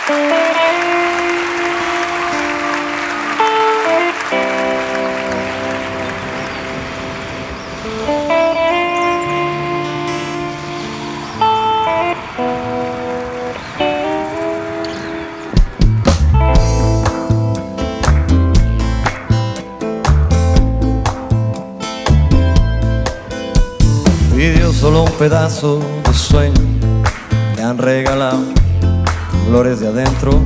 Pidió solo un pedazo de sueño, le han regalado flores de adentro.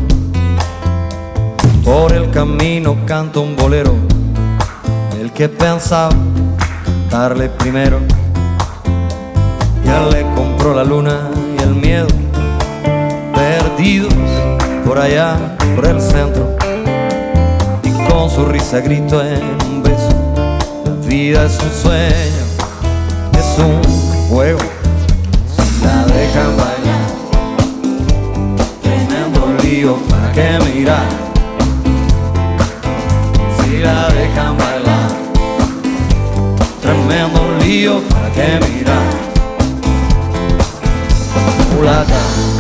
Por el camino canta un bolero, el que pensaba cantarle primero. Ya le compró la luna y el miedo, perdidos por allá, por el centro. Y con su risa grito en un beso, la vida es un sueño, es un juego, si la dejan bailar. Tremendo lío, ¿para qué mirar? Si la dejan bailar. Tremendo lío, ¿para qué mirar? Mulata.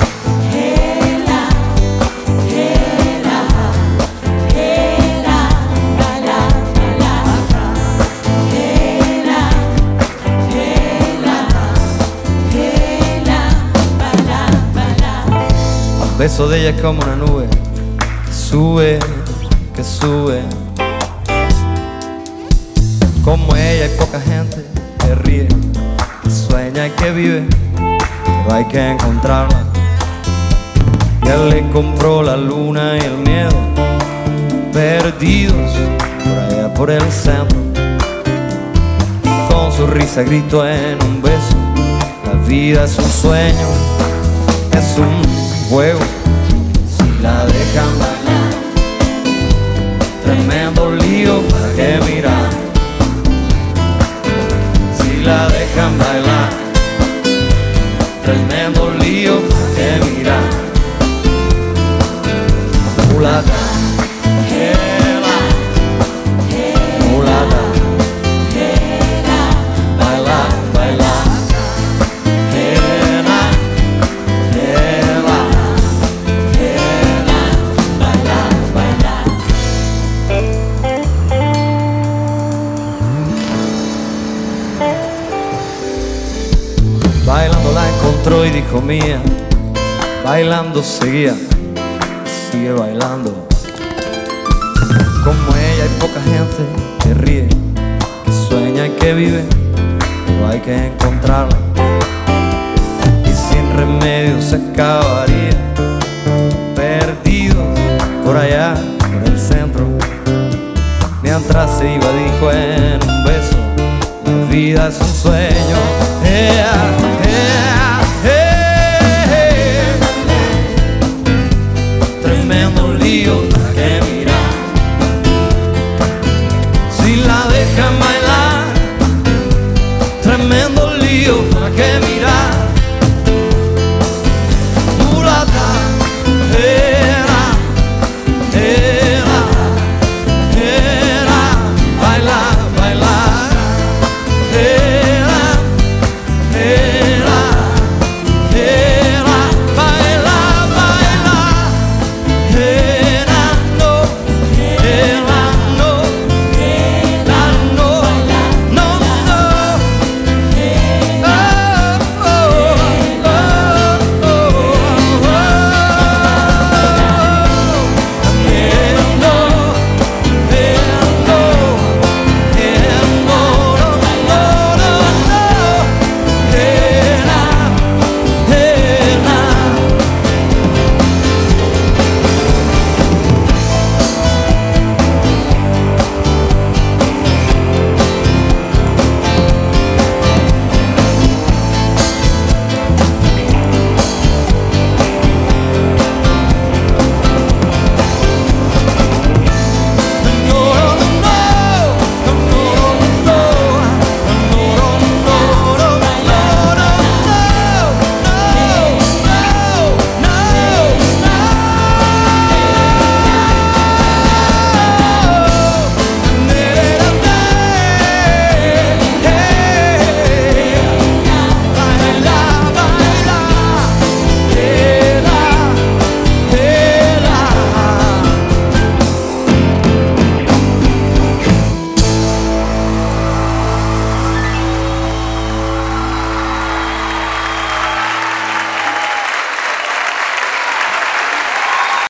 El beso de ella es como una nube que sube, que sube. Como ella hay poca gente que ríe, que sueña y que vive, pero hay que encontrarla. Y él le compró la luna y el miedo, perdidos por allá por el centro. Y con su risa gritó en un beso, la vida es un sueño, es un juego, si la dejan bailar. Tremendo lío, ¿para qué mirar? Si la dejan bailar. Tremendo lío, ¿para qué mirar? Mulata. Mulata. Baila, baila. Bailando la encontró y dijo mía, bailando seguía, sigue bailando. Como ella hay poca gente que ríe, que sueña y que vive, pero hay que encontrarla. Y sin remedio se acabaría, perdido por allá, por el centro. Mientras se iba dijo en un beso, la vida es un sueño,